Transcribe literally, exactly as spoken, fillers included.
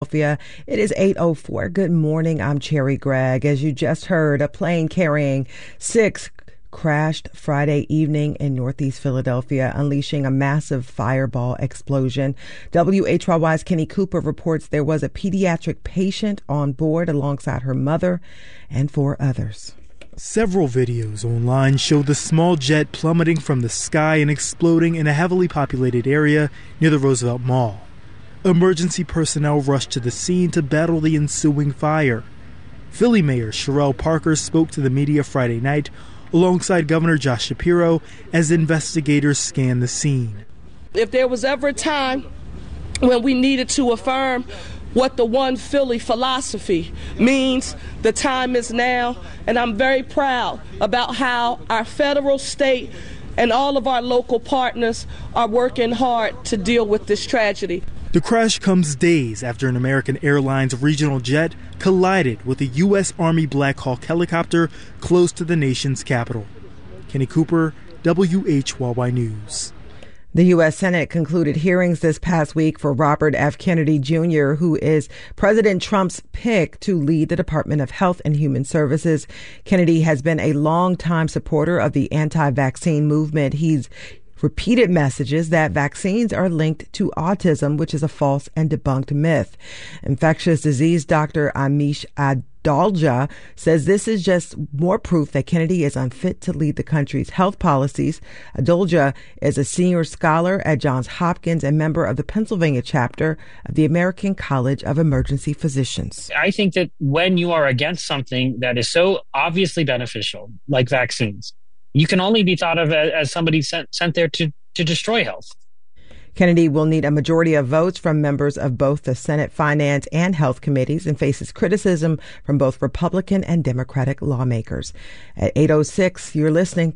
Philadelphia. It is eight oh four. Good morning. I'm Cherry Gregg. As you just heard, a plane carrying six crashed Friday evening in Northeast Philadelphia, unleashing a massive fireball explosion. W H Y Y's Kenny Cooper reports there was a pediatric patient on board alongside her mother and four others. Several videos online show the small jet plummeting from the sky and exploding in a heavily populated area near the Roosevelt Mall. Emergency personnel rushed to the scene to battle the ensuing fire. Philly Mayor Cherelle Parker spoke to the media Friday night alongside Governor Josh Shapiro as investigators scanned the scene. If there was ever a time when we needed to affirm what the One Philly philosophy means, the time is now, and I'm very proud about how our federal, state, and all of our local partners are working hard to deal with this tragedy. The crash comes days after an American Airlines regional jet collided with a U S Army Black Hawk helicopter close to the nation's capital. Kenny Cooper, W H Y Y News. The U S Senate concluded hearings this past week for Robert F. Kennedy Junior, who is President Trump's pick to lead the Department of Health and Human Services. Kennedy has been a longtime supporter of the anti-vaccine movement. He's repeated messages that vaccines are linked to autism, which is a false and debunked myth. Infectious disease doctor Amish Adalja says this is just more proof that Kennedy is unfit to lead the country's health policies. Adalja is a senior scholar at Johns Hopkins and member of the Pennsylvania chapter of the American College of Emergency Physicians. I think that when you are against something that is so obviously beneficial, like vaccines, you can only be thought of as, as somebody sent, sent there to, to destroy health. Kennedy will need a majority of votes from members of both the Senate Finance and Health Committees and faces criticism from both Republican and Democratic lawmakers. At eight oh six, you're listening